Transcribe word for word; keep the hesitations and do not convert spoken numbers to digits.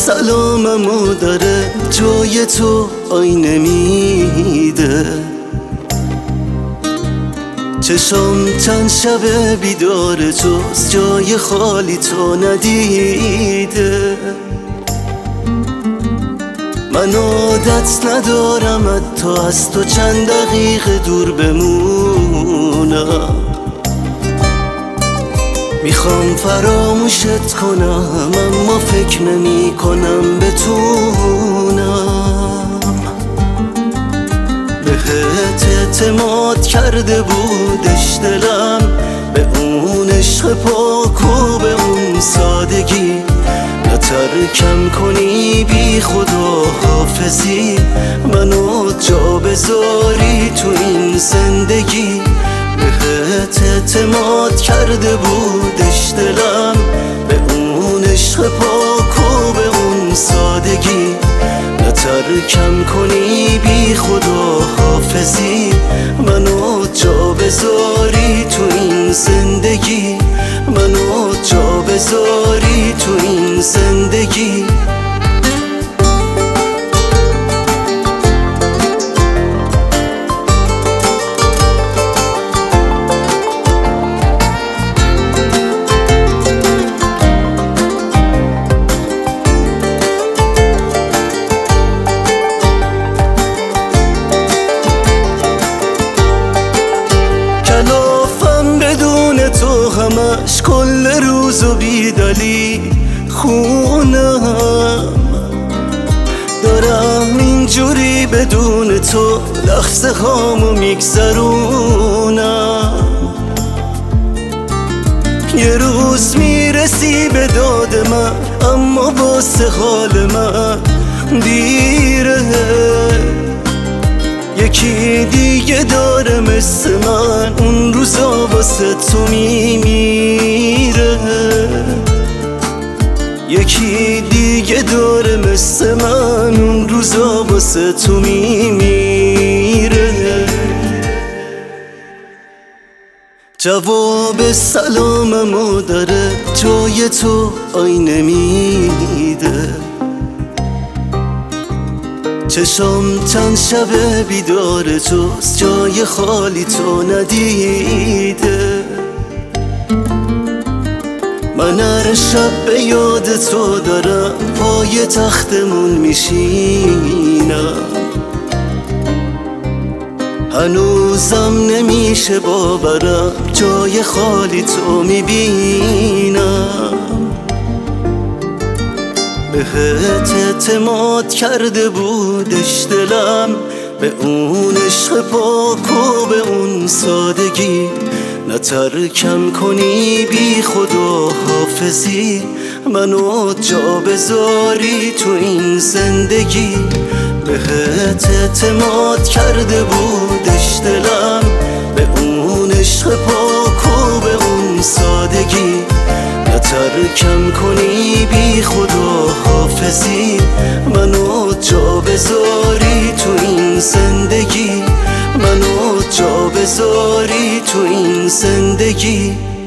سلاممو داره جای تو آینه میده. چشم چند شب بیدار جز جای خالی تو ندیده. من عادت ندارم حتی از تو چند دقیقه دور بمونم. میخوام فراموشت کنم اما فکر نمی کنم بتونم. بهت اعتماد کرده بودش دلم، به اون عشق پاک و به اون سادگی. نه ترکم کنی بی خدا حافظی، منو جا بذاری تو این زندگی. بهت اعتماد کرده بودش دلم، به اون عشق پاک و به اون سادگی. نه ترکم کنی بی خدا حافظی، منو جا بذاری تو این زندگی. منو جا بذاری تو این زندگی. همش کل روز و بیدلی خونم دارم، اینجوری بدون تو لحظه هامو میگذرونم. یه روز میرسی به داد من اما واسه حال من دیره. یکی دیگه داره مثل من اون روزا واسه تو میمیره. یکی دیگه داره مثل من اون روزا واسه تو میمیره. جواب سلاممو داره جای تو آینه میده. چشم چند شب بیدار جز جای خالی تو ندیده. من هر شب به یاد تو دارم پای تختمون میشینم. هنوزم نمیشه باورم جای خالی تو میبینم. بهت اعتماد کرده بودش دلم، به اون عشق پاک و به اون سادگی. نه ترکم کنی بی خدا حافظی، منو جا بذاری تو این زندگی. بهت اعتماد کرده بودش دلم، به اون عشق پاک و به اون سادگی. نه ترکم کنی بی خدا حافظی، منو جا بذاری تو این زندگی. منو جا بذاری تو این زندگی.